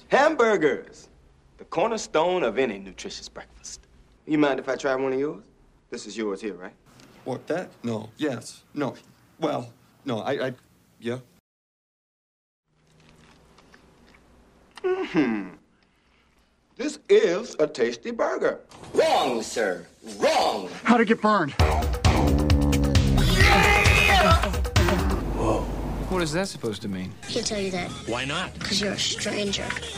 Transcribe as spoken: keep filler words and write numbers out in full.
Hamburgers, the cornerstone of any nutritious breakfast. You mind if I try one of yours? This is yours here, right? What, that? No. Yes. No. Well, no, I, I, yeah. Mm-hmm. This is a tasty burger. Wrong, sir. Wrong. How'd it get burned? Whoa. What is that supposed to mean? Can't tell you that. Why not? Because you're a stranger.